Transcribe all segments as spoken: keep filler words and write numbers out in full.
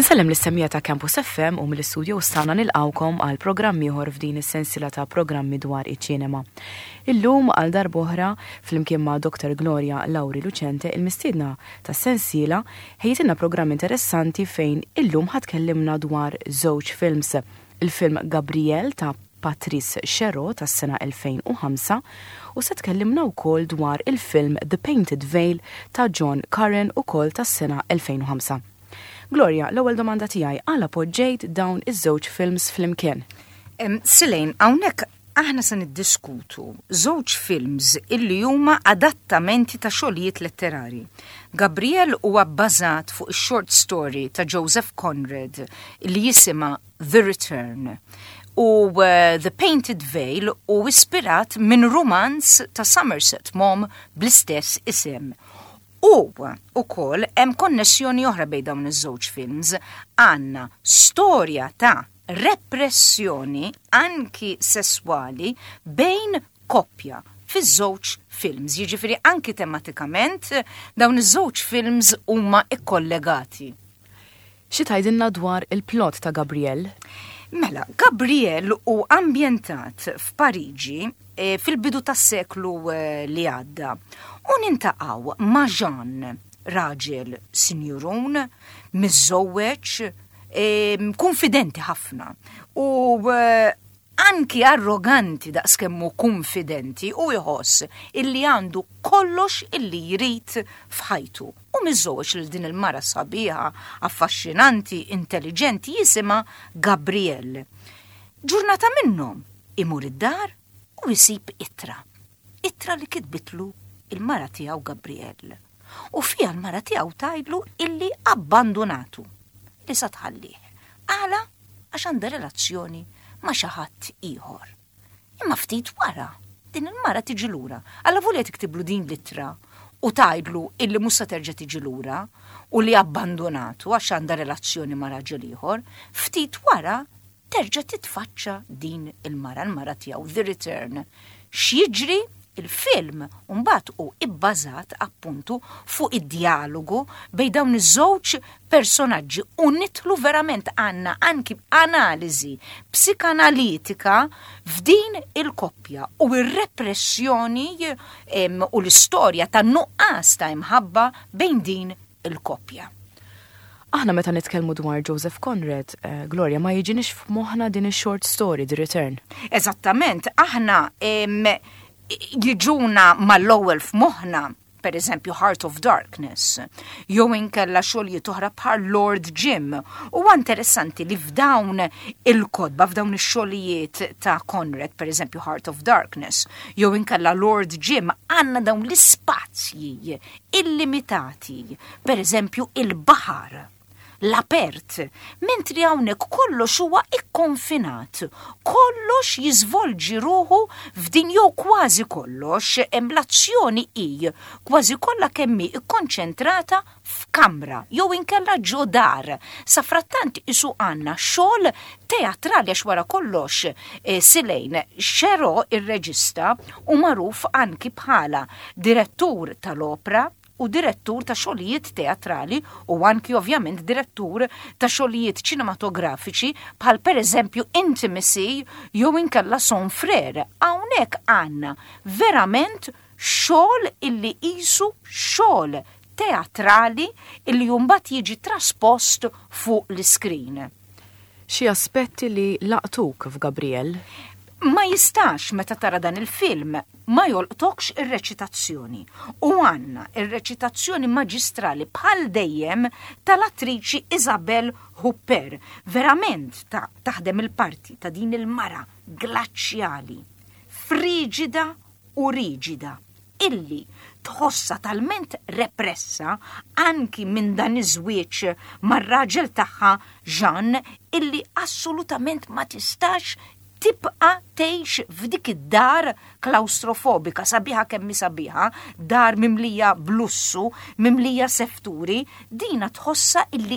Insellem l-istemmija ta' Campus F M u mill-istudju stana nilqawkom għal programmi ieħor f'din is-sensiela ta' programmi dwar iċ-ċinema. Illum għal darb'oħra flimkien ma' Doktor Gloria Lauri Lucente il-mistiedna tas-sensiela ħejjitilna programm interessanti fejn illum ħadkellimna dwar żewġ films. Il-film Gabrielle ta' Patrice Chéreau tas-sena elfejn u ħamsa u se tkellimna wkoll dwar il-film The Painted Veil ta' John Curran ukoll tas-sena elfejn u ħamsa. Gloria, l-ewwel domanda tiegħi għala poġġejt dawn iż-żewġ films flimkien. Silejn, hawnhekk aħna se niddiskutu żewġ films illi huma adattamenti ta' xogħlijiet letterari. Gabrielle huwa bbażat fuq ix-short story ta' Joseph Conrad li jisimha The Return. U uh, The Painted Veil u ispirat minn romanz ta' Somerset Maugham bl-istess isem. U ukoll hemm konnessjoni oħra bejn dawn iż-żewġ films, għandna storja ta' repressjoni anki sesswali bejn koppja fiż-żewġ films. Jiġifieri anki tematikament dawn iż-żewġ films huma ikkollegati. Xi tgħidilna dwar il-plot ta' Gabrielle? Mela, Gabrielle hu ambjentat f'Pariġi e, fil-bidu tas-seklu e, li għadda. U nintaqgħu ma' Jean, raġel sinjurun, miżżewweġ, e, konfidenti ħafna. U e, anki arroganti daqskemmu konfidenti u jħoss illi għandu kollox illi jrid f'ħajtu. U miżżewweġ lil din il-mara sabiħa, affaxxinanti, intelligenti jisimha Gabrielle. Ġurnata minnhom imur id-dar u jsib ittra. Ittra li kitbitlu il-mara tiegħu Gabrielle. U fiha l-mara tiegħu tgħidlu illi abbandonatu. Li sa tħallih. Għala għax għandha relazzjoni ma' xi ħadd ieħor. Imma ftit wara din il-mara tiġi lura. Alla volja tiktiblu din l-ittra u tgħidlu illi mhux se terġa' tiġi lura u li abbandonatu għax għandha relazzjoni ma' raġel ieħor, ftit wara terġa' titfaċċa din il-mara l-mara tiegħu The Return. X'jiġri? Il-film mbagħad hu ibbażat appuntu fuq id-dialogu bejn dawn iż-żewġ personaġġi u nidħlu verament għandna anki analiżi psikanalitika f'din il-koppja u r-repressjoni u l-istorja ta' nuqqas ta' imħabba bejn din il-koppja. Aħna meta nitkellmu dwar Joseph Conrad, uh, Gloria, ma jiġinix f'moħħna din ix-short story The Return. Eżattament, aħna em, jiġuna mal-ewwel f'moħħna, per eżempju Heart of Darkness, jew inkella xogħlijiet oħra bħal Lord Jim. Huwa interessanti li f'dawn il-kodba, f'dawn ix-xogħlijiet ta' Conrad, per eżempju Heart of Darkness, jew inkella Lord Jim, għandna dawn l-ispazji illimitati, per eżempju il-baħar, l-apert, mentri hawnhekk kollox huwa ikkonfinat, kollox jiżvolġi ruħu f'din jew kważi kollox hemm l-azzjoni hi kważi kollha kemm hi ikkonċentrata f'kamra jew inkella ġo dar. Sa frattant isu għandna xogħol teatrali għax wara kollox e, Silejn Chéreau ir-reġista u magħruf anki bħala direttur tal-opra u direttur ta' xogħlijiet teatrali u anki ovvjament direttur ta' xogħlijiet ċinematografiċi bħal pereżempju Intimacy jew inkella Son Frere. Hawnhekk għandna verament xogħol illi qisu xogħol teatrali illi mbagħad jiġi traspost fuq l-iskrin. Xi aspetti li laqtuk f'Gabrielle? Ma jistax meta tara dan il-film ma jolqtokx ir-reċitazzjoni. U għandna ir-reċitazzjoni maġistrali bħal dejjem tal-attriċi Isabelle Huppert. Verament ta' taħdem il-parti ta' din il-mara glaċjali, friġida u riġida, illi tħossa talment repressa anki minn dan iż-żwieġ mar-raġel tagħha Jean illi assolutament ma tistax tibqa tgħix f'dik id-dar klaustrofobika sabiħa kemm sabiħa, dar mimlija blussu, mimlija sefturi, dina tħossa illi hi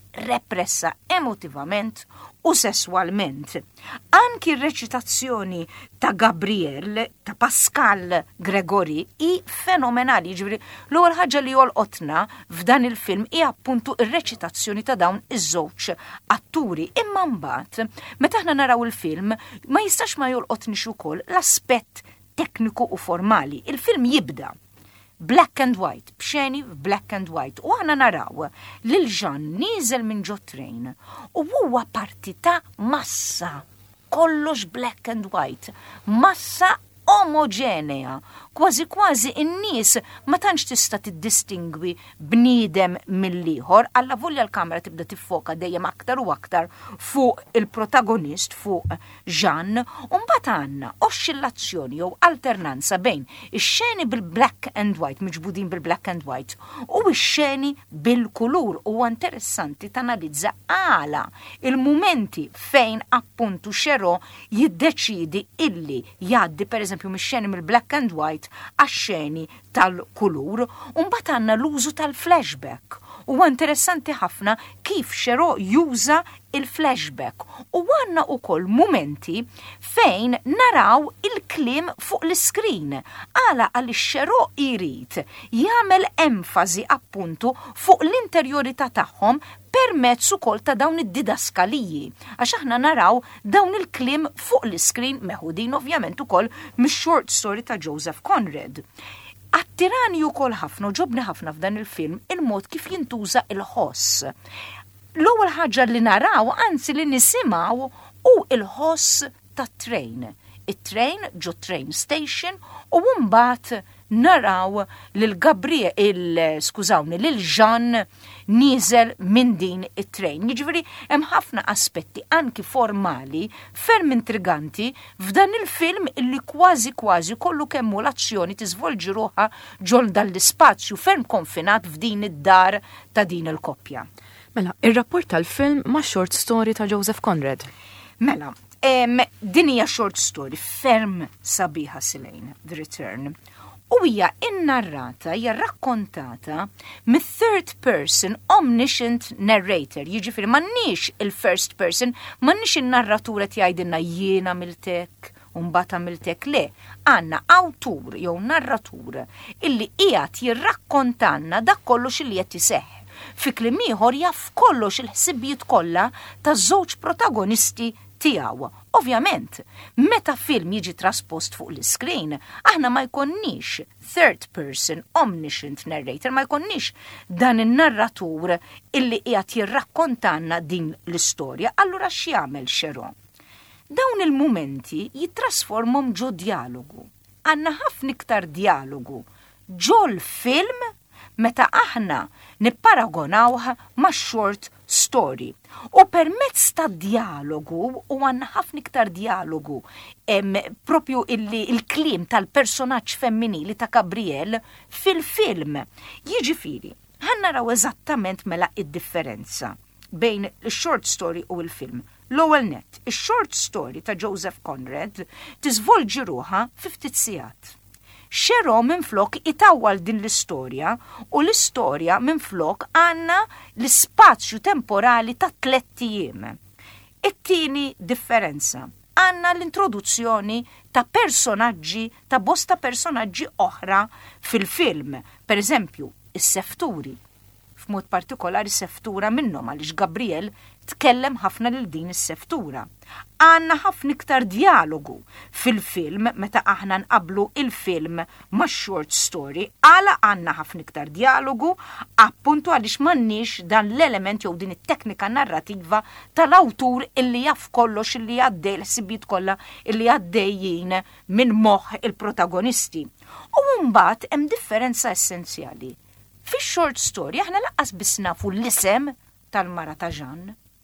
repressa emotivament u sessualment. Anki r-reċitazzjoni ta' Gabriel, ta' Pascal Gregori, i fenomenali. Ġifri, l-ewwel ħaġa li jolqotna f'dan il-film i appuntu r-reċitazzjoni ta' dawn iż-żewġ atturi. Imma mbagħad, meta aħna naraw il-film, ma jistax ma jolqotniex ukoll l-aspett tekniku u formali. Il-film jibda black and white, b'xeni black and white. U għana naraw li l-ġan nizel minn ġo train u huwa parti ta' massa, kollox black and white, massa omogenea, kważi kważi in-nies ma tantx tista' tiddistingwi bniedem mill-ieħor, alla volja l-kamera tibda tiffoka dejjem aktar u aktar fuq il-protagonist, fuq Jean, u mbagħad għandna oxxillazzjoni jew alternanza bejn ix-xeni bil-black and white, miġbudin bil-black and white, u x-xeni bil-kulur. Huwa interessanti tanalizza għala il-mumenti fejn appuntu Xero jiddeċidi illi jgħaddi pereżempju mix-xeni mill-black and white għax-xeni tal-kulur, u mbagħad għandna l-użu tal-flashback. Huwa interessanti ħafna kif Xero juża il-flashback. U għandna wkoll mumenti fejn naraw il-kliem fuq l-iskrin. Għala għalli Xero jrid jagħmel enfasi appuntu fuq l-interjorità tagħhom permezz ukoll ta' dawn id-didaskaliji. Għax aħna naraw dawn il-kliem fuq l-iskrin meħudin ovvjament ukoll mix-short story ta' Joseph Conrad. Attirani ukoll ħafna, ġobni ħafna f'dan il-film il-mod kif jintuża il-ħoss. L-ewwel ħaġa li naraw, anzi li nisimgħu, u il-ħoss ta' train. It-train ġo train station u mbagħad naraw lil Gabriel, il skużawni, lil Jean nieżel minn din it-train. Jiġifieri hemm ħafna aspetti anki formali ferm intriganti f'dan il-film illi kważi kważi kollu kemmu l-azzjoni tiżvolġi ruħha ġol dall-ispazju ferm konfinat f'din id-dar ta' din il-koppja. Mela, ir-rapport tal-film ma' short story ta' Joseph Conrad. Mela, em, din hija short story ferm sabiħa Silejn, The Return. U hija innarrata, hija rakkontata mit-third person omniscient narrator. Jiġifieri m'għandniex il-first person, m'għandniex in-narratura tgħidilna jiena miltek u mbagħad għamiltek, le. Għandna awtur jew narratur illi qiegħed jirrakkontanna dak kollox illi qed iseħħ. Fi kliem ieħor jaf kollox il-ħsibijiet kollha taż-żewġ protagonisti tiegħu. Ovvjament, meta film jiġi traspost fuq l-iskrin, aħna ma jkonniex third person omniscient narrator, ma jkonniex dan in-narratur illi qiegħed jirrakkontanna din l-istorja. Allura x'jagħmel Xero? Dawn il-mumenti jittrasformhom ġo dialogu. Għandna ħafna iktar dialogu ġo l-film meta aħna nipparagonawha ma' short story. U permezz ta' dialogu, u għanna ħafna iktar dialogu, em, propju il-klim tal-personaġġ femminili ta' Gabriel fil-film. Jiġifieri, ħanna raw eżattament mela id-differenza bejn il-short story u il-film. L-ewwel net, il-short story ta' Joseph Conrad tiżvolġi ruħha fi ftit sigħat. Xero minn flok itawwal din l-istorja u l-istorja minn flok għanna l-spazju temporali ta' tlet ijiem. It-tieni differenza, għanna l-introduzzjoni ta' personaġġi, ta' bosta personaġġi oħra fil-film. Per eżempju, is-sefturi. F'mod partikolari seftura minnhom għaliex Gabriel tkellem ħafna lil din is-seftura. Għandna ħafna iktar dialogu fil-film meta aħna nqablu il-film ma' short story, għala għandna ħafna iktar dialogu appuntu għaliex m'għandniex dan l-element jew din it-teknika narrativa tal-awtur illi jaf kollox illi għaddej l-ħsibiet kollha illi għaddejjin minn moħħ il-protagonisti. U mbagħad hemm differenza essenzjali. Fix-short story aħna laqqas biss nafu l-isem tal-mara ta' Jean.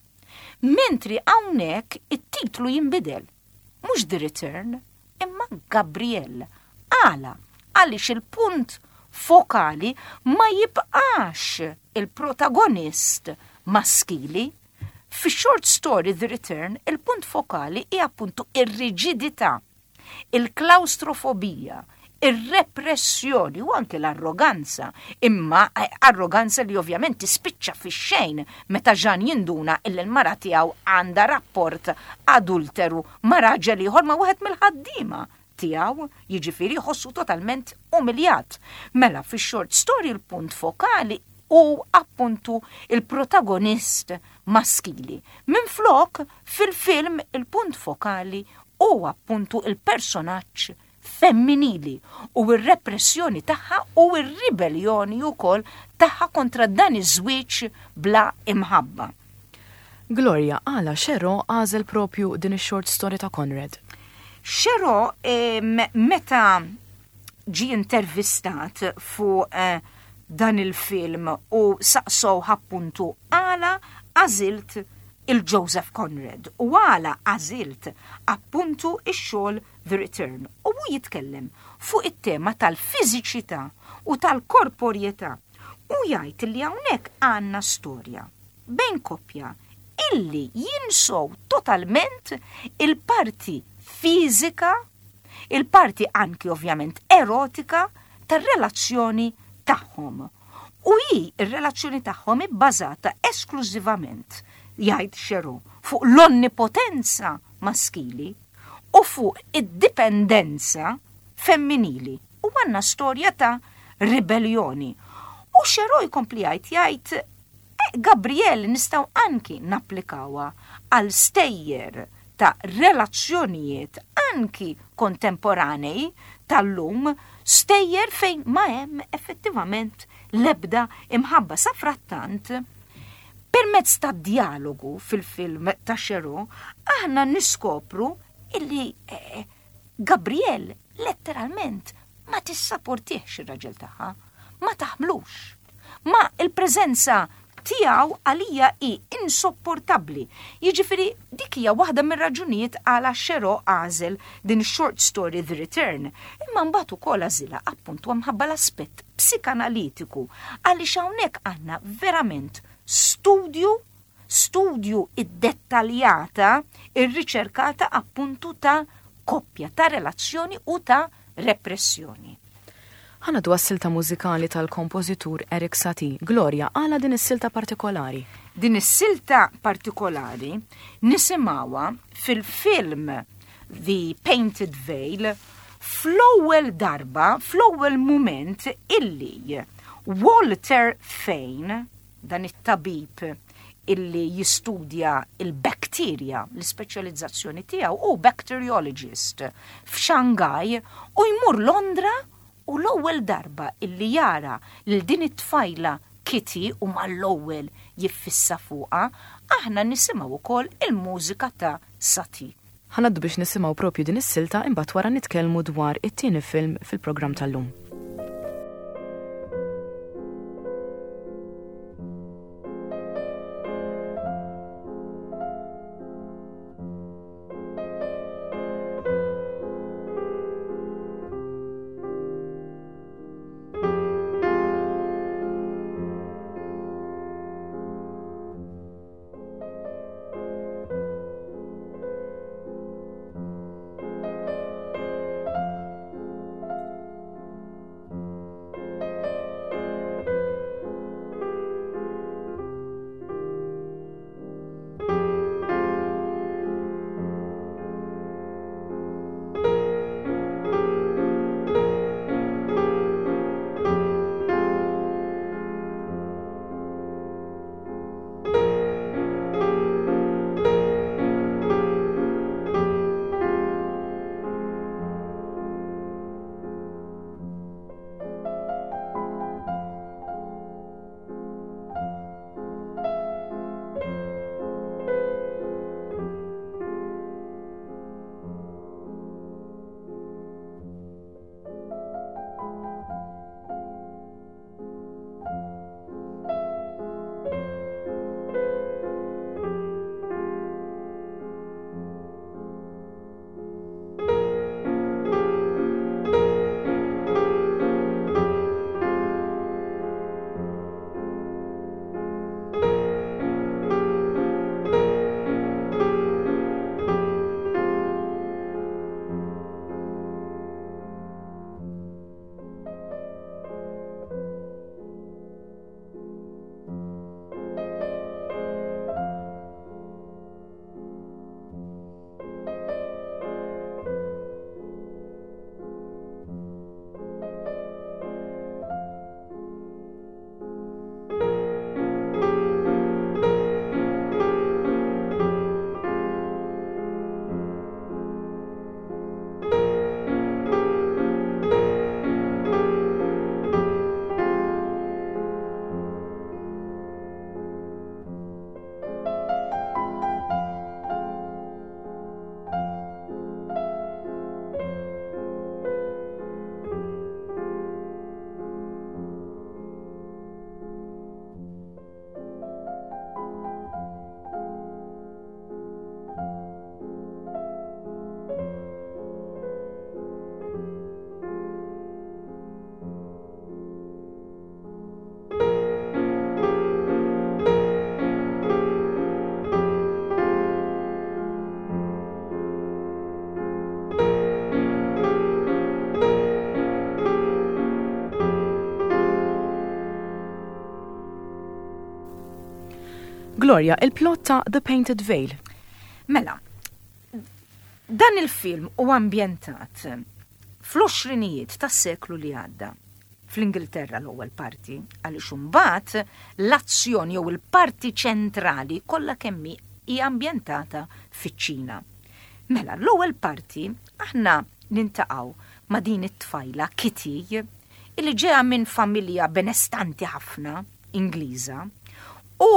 Mentri hawnhekk it-titlu jinbidel. Mhux The Return, imma Gabriel. Għala, għaliex il-punt fokali ma jibqax il-protagonist maskili. Fi-short story The Return, il-punt fokali hija appuntu ir-riġidità, il-klaustrofobija, ir-repressjoni u anke l-arroganza, imma arroganza li ovvjament tispiċċa fix-xejn meta Ġan jinduna illi l-mara tiegħu għandha rapport adulteru ma' raġel ieħor ma' wieħed mill-ħaddiema tiegħu, jiġifieri jħossu totalment umiljat. Mela fix-short story l-punt fokali u appuntu il-protagonist maskili. Minflok fil-film il-punt fokali u appuntu il-personaġġ femminili u r-repressjoni tagħha u r-ribellioni wkoll tagħha kontra dan iż-żwieġ bla imħabba. Gloria, għala xero għażel propju din ix-short story ta' Conrad. Xero eh, meta ġi intervistat fuq eh, dan il-film u saqsow appuntu għala għażilt il-Joseph Conrad u għala għażilt appuntu ix-xogħol The Return u hu jitkellem fuq it-tema tal-fiżiċità u tal-korporjetà u jgħid li hawnhekk għandna storja bejn koppja illi jinsow totalment il-parti fiżika, il-parti anki ovvjament erotika tar-relazzjoni tagħhom. U hi ir-relazzjoni tagħhom ibbażata esklużivament jgħid Xero fuq l-onnipotenza maskili u fuq id-dipendenza femminili. U għanna storja ta' ribellioni. U Xero jkompli jgħid jgħid eh, Gabriel nistaw anki napplikawa għal stejjer ta' relazzjonijiet anki kontemporanei tal-lum, stejjer fejn ma hemm effettivament lebda imħabba sa frattant. Permezz ta' dialogu fil-film ta' Xero, aħna niskopru illi eh, Gabriel letteralment ma tissapportiex ir-raġel tagħha, ma taħmlux. Ma il-preżenza tiegħu għalija hi insopportabbli. Jiġifieri dik hija waħda mir-raġunijiet għala Xero għażel din short story The Return, imma mbagħad ukoll għażilha appuntu mħabba l-aspett psikanalitiku għaliex hawnhekk għandna verament studju, studju id-dettaljata, ir-riċerkata appuntu ta' koppja, ta' relazzjoni u ta' repressjoni. Ħanadu għas-silta mużikali tal-kompożitur Erik Satie. Gloria, għala din is-silta partikolari? Din is-silta partikolari nisimgħuha fil-film The Painted Veil fl-ewwel darba, fl-ewwel mument illi Walter Fane, dan it-tabib illi jistudja il-bakterja, l-speċjalizzazzjoni tiegħu u bacteriologist f'Shanghai u jmur Londra u l-ewwel darba illi jara lil din it-tfajla Kitty u mal-ewwel jiffissa fuqha, aħna nisimgħu wkoll il-mużika ta' Satie. Ħanaddu biex nisimgħu propju din is-silta imbagħad wara nitkellmu dwar it-tieni film fil-programm tal-lum. Gloria, il-plot ta' The Painted Veil. Mela, dan il-film u ambjentat fl-oxrinijiet tas-seklu li għadda fl-Ingilterra l-ewwel parti, għaliex imbagħad l-azzjoni jew il-parti ċentrali kollha kemm hija ambjentata fiċ-Ċina. Mela, l-ewwel parti aħna nintaqgħu ma' din it-tfajla Kitty illi ġeha minn familja benestanti ħafna Ingliża u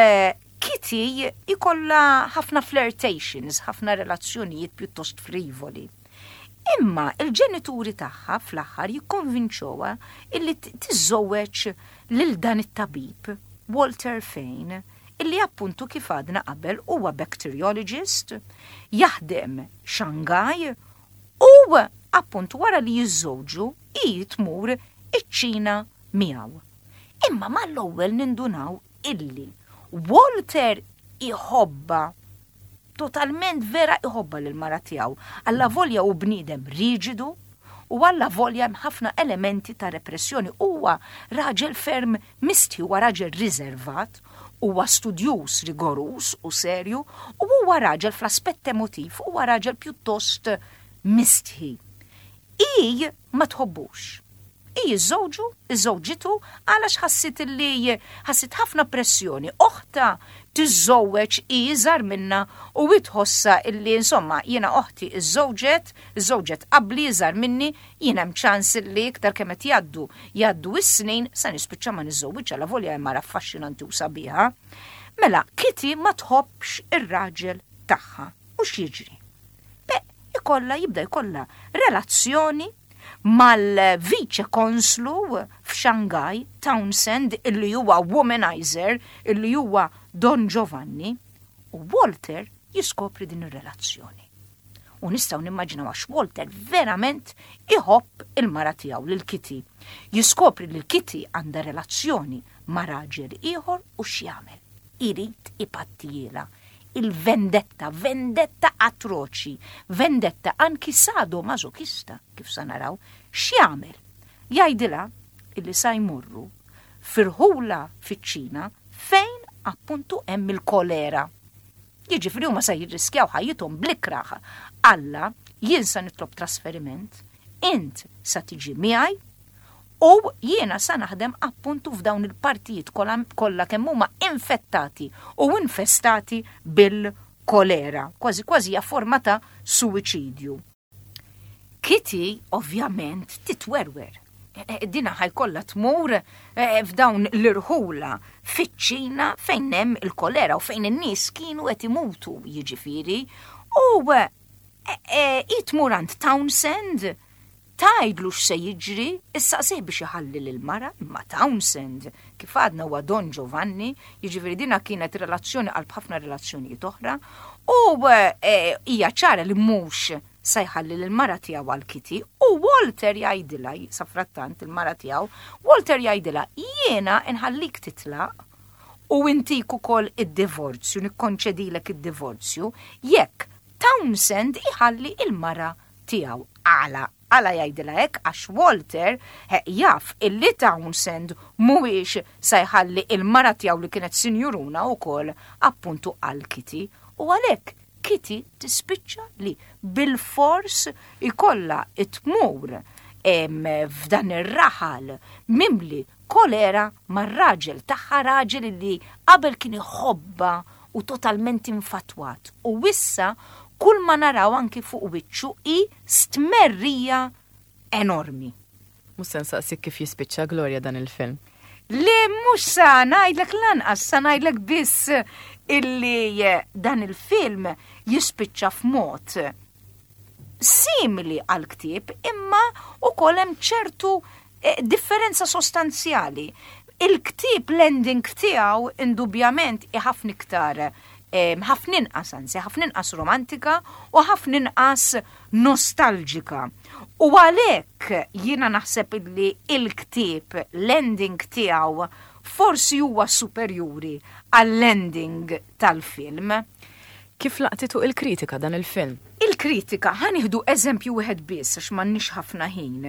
Kitty ikolla ħafna flirtations, ħafna relazzjonijiet pjuttost frivoli. Imma il-ġenituri tagħha fl-aħħar jikkonvinċuha illi tiżżewweġ lil dan it-tabib Walter Fane, illi appuntu kif għadna qabel huwa bacteriologist, jaħdem Shanghai u appuntu wara li jiżżewġu hi tmur iċ-Ċina miegħu. Imma mal-ewwel nindunaw illi Walter iħobba, totalment vera iħobba l-mara tiegħu, alla volja u bniedem riġidu u alla volja ħafna elementi ta' repressjoni. Huwa raġel ferm misti, huwa raġel riservat, huwa studjus rigorus u serju u huwa raġel fl-aspett emotiv, huwa raġel pjuttost mistħi. I ma tħobbux. I iż-żewġu, iż-żewġitu għalax ħassit li ħassit ħafna pressjoni. Oħta tiżżewweġ i iżgħar minna u tħossa illi insomma jiena oħti iż-żewġet, iż-żewġet qabli iżgħar minni, jiena hemm ċans illi iktar kemm qed jgħaddu jgħaddu is-snin sa nispiċċa ma niżżewweġ għal volja hemm mara affaxxinanti u sabiħa. Mela Kitty ma tħobbx ir-raġel tagħha. U x'jiġri? Beh, ikolla jibda jkollha relazzjoni mal-vice konslu f'Shanghai, Townsend, illi huwa womanizer, illi huwa Don Giovanni, u Walter jiskopri din ir-relazzjoni. U nistgħu nimmaġinaw għax Walter verament iħobb il-mara tiegħu lil Kitty. Jiskopri li Kitty għandha relazzjoni ma' raġel ieħor u x'jagħmel. Irid ipattijiela. Il-vendetta, vendetta atroċi, vendetta anki sado mażokista, kif sa naraw, x'jagħmel? Jgħidilha illi sa jmorru firħula fiċ-Ċina fejn appuntu hemm il-kolera. Jiġifieri huma se jirriskjaw ħajjithom bl-ikraħ. Alla jien sa nitlob trasferiment, int sa tiġi miegħi u jiena sa naħdem appuntu f'dawn il-partijiet kollha kemm huma infettati u infestati bil-kolera, kważi kważi hija forma ta' suwiċidju. Kitty ovvjament titwerwer. Dina ħajkollha tmur f'dawn l-irħula fiċ-Ċina fejn hemm il-kolera u fejn in-nies kienu qed imutu jiġifieri u jitmur għand Townsend tajdlu x'se jiġri, issa sej biex iħalli l-mara, imma Townsend, kif għadna huwa Don Giovanni, jiġifieri dina kienet relazzjoni għal ħafna relazzjonijiet oħra, u hija ċara li mhux se jħalli l-mara tiegħu għal Kitty, u Walter jgħidilha, safrattant il-mara tiegħu, Walter jgħidilha jiena nħallik titlaq u intik ukoll id-divorzju, nikkonċedilek id-divorzju, jekk Townsend iħalli il-mara tiegħu. Għala, għala jgħidilha hekk għax Walter jaf illi Townsend mhuwiex se jħalli il-mara tiegħu li kienet sinjuruna wkoll appuntu għal Kitty u għalhekk Kitty tispiċċa li bil-fors ikolla tmur f'dan ir-raħal mimli kolera mar-raġel tagħha, raġel li qabel kien iħobba u totalment infatwat u wissa kull ma naraw anki fuq wiċċu i stmerrija enormi. Mhux se nsaqsik kif jispiċċa Gloria dan il-film. Le mhux sa ngħidlek lanqas, sa ngħidlek biss illi dan il-film jispiċċa f'mod simili għal ktieb imma ukoll hemm ċertu differenza sostanzjali. Il-ktieb l-ending tiegħu indubjament ħafna iktar ħafna inqas anzi, ħafna inqas romantika u ħafna inqas nostalġika. U għalhekk jiena naħseb illi il-ktieb l-ending tiegħu forsi huwa superjuri għall-ending tal-film. Kif laqtitu il-kritika dan il-film? Il-kritika ħanieħdu eżempju wieħed biss għax m'għandniex ħafna ħin.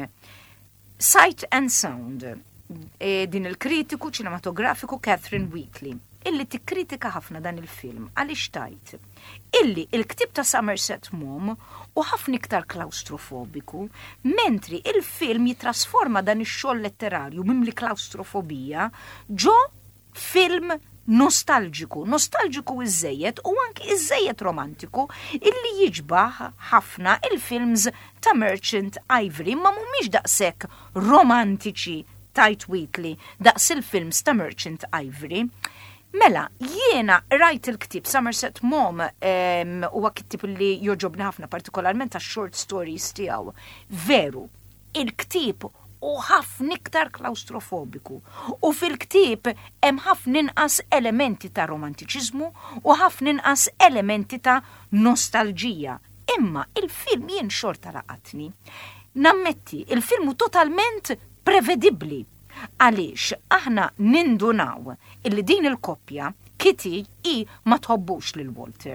Sight and Sound, e, din il-kritiku ċinematografiku Catherine Wheatley. illi tikkritika ħafna dan il-film għaliex tajt illi il-ktib ta' Somerset Maugham u ħafna iktar klaustrofobiku, mentri il-film jitrasforma dan ix-xogħol letterarju mimli klaustrofobija ġo film nostalġiku, nostalġiku iżejjed u anki iżejjed romantiku illi jiġbaħ ħafna il-films ta' Merchant Ivory ma mhumiex daqshekk romantiċi tajt Wheatley daqs il-films ta' Merchant Ivory. Mela, jiena rajt il-ktib Somerset Maugham huwa um, kittib li joġobni ħafna partikolarment ta' short stories tiegħu. Veru, il-ktib u ħafna iktar klaustrofobiku. U fil-ktib hemm ħafna inqas elementi ta' romantiċiżmu u ħafna inqas elementi ta' nostalġija. Imma il-film jien xorta laqatni. Nammetti, il-film totalment prevedibbli. Għaliex aħna nindunaw illi din il-koppja Kitty i ma tħobbux lil Walter.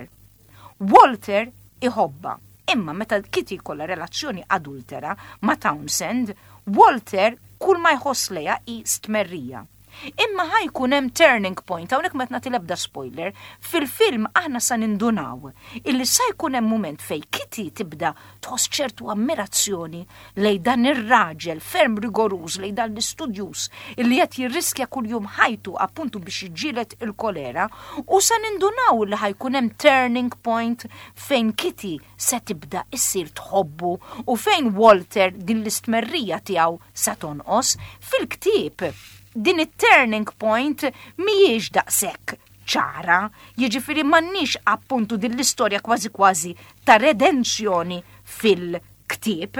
Walter iħobba, imma meta Kitty kollha relazzjoni adultera ma' Townsend, Walter kull ma jħoss leja i stmerrija. Imma ħajkun hemm turning point, hawnhekk ma tnagħti l-ebda spoiler, fil-film aħna sa nindunaw illi sa jkun hemm mument fejn Kitty tibda tħoss ċertu ammirazzjoni lejn dan ir-raġel ferm rigoruż lejn dan l-istudjus illi qed jirriskja kuljum ħajtu appuntu biex jiġġieled il-kolera u sa nindunaw li ħajkun hemm turning point fejn Kitty se tibda issir tħobbu u fejn Walter din l-istmerrija tiegħu sa tonqos fil-ktieb. Din it-turning point mhijiex daqshekk ċara, jiġifieri m'għandniex appuntu din l-istorja kważi kważi ta' redenzjoni fil-ktieb.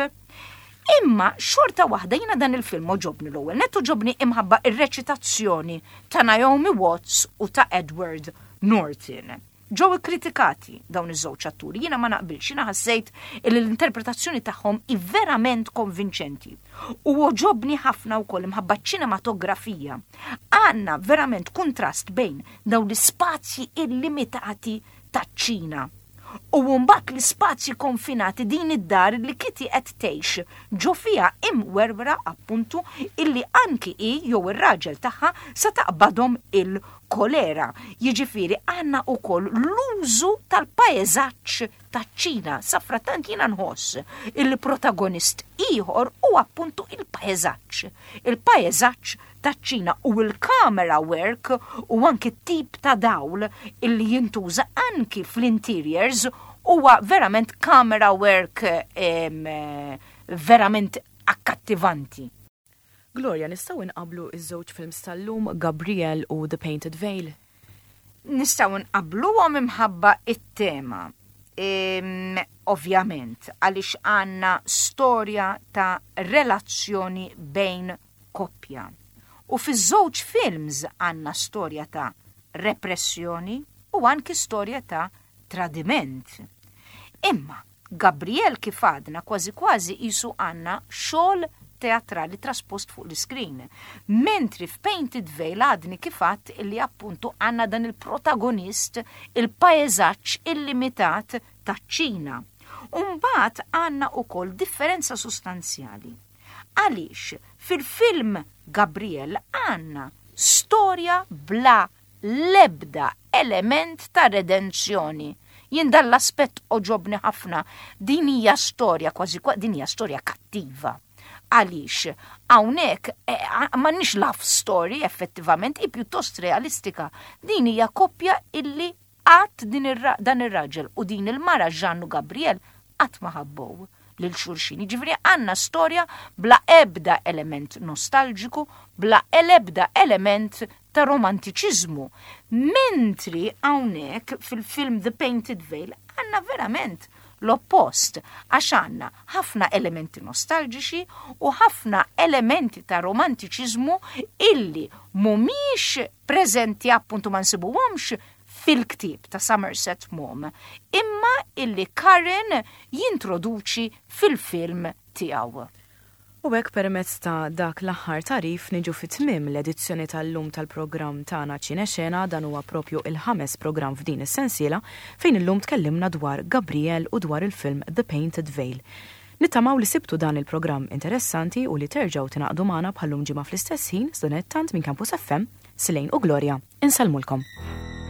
Imma xorta waħda jiena dan il-film oġobni l-ewwel, nettu ġobni imħabba ir-reċitazzjoni ta' Naomi Watts u ta' Edward Norton. Ġew ikkritikati dawn iż-żewġ atturi, jiena ma naqbilx, jiena ħassejt li l-interpretazzjoni tagħhom hi verament konvinċenti. U oġobni ħafna wkoll imħabba ċinematografija. Għandna verament kontrast bejn dawn l-ispazji illimitati taċ-Ċina u mbagħad l-ispazji konfinati din id-dar li Kitty qed tgħix ġo fiha imwerwra appuntu illi anki hi jew ir-raġel tagħha sa taqbadhom il-kolera. Jiġifieri għandna wkoll l-użu tal-paeżaġġ taċ-Ċina. Sa frattant jiena nħoss il-protagonist ieħor u appuntu il-paeżaġġ. Il-paeżaġġ taċ-Ċina u l-camera work u anki tip ta' dawl illi jintuża anki fl-interiors huwa verament camera work em, verament akkattivanti. Gloria, nistgħu inqablu iż-żewġ films tal-lum Gabrielle u The Painted Veil? Nistgħu nqabluhom imħabba it-tema. Ehm, ovvjament, għaliex għandna storja ta' relazzjoni bejn koppja. U fiż-żewġ films għandna storja ta' repressjoni u anki storja ta' tradiment. Imma Gabrielle kif għadna kważi kważi qisu għandna xogħol teatrali traspost fuq l-iskrin. Mentri f'Painted Veil għadni kifat illi appuntu għanna dan il-protagonist il-paeżaġġ illimitat taċ-Ċina. Umbagħad għanna ukoll differenza sostanzjali. Għaliex fil-film Gabrielle għanna storja bla lebda element ta' redenzjoni. Jien dan l-aspett oġobni ħafna, din hija storja kważi din hija storja kattiva. Għaliex, hawnhekk m'għandniex love story effettivament, hi pjuttost realistika. Din hija koppja illi qatt dan ir-raġel u din il-mara Ġannu Gabrielle qatt ma ħabbow lil xulxin. Jiġifieri għandna storja bla ebda element nostalġiku, bla ebda element ta' romantiċiżmu. Mentri hawnhekk fil-film The Painted Veil għandna verament l-oppost, għax għandna ħafna elementi nostalġiċi u ħafna elementi ta' romantiċiżmu illi mhumiex preżenti appuntu ma nsibuhomx fil-ktib ta' Somerset Maugham, imma illi Karen jintroduċi fil-film tiegħu. U hekk permezz ta' dak l-aħħar tarif niġu fit-tmiem l-edizzjoni tal-lum tal-programm tagħna Ċinexena, dan huwa propju il-ħames programm f'din is-sensiela fejn illum tkellimna dwar Gabrielle u dwar il-film The Painted Veil. Nittamaw li sibtu dan il-programm interessanti u li terġgħu tingħaqdu magħna bħallum ġimgħa fl-istess ħin s'donet tant minn Campus F M, Silejn u Gloria. Insalmulkom.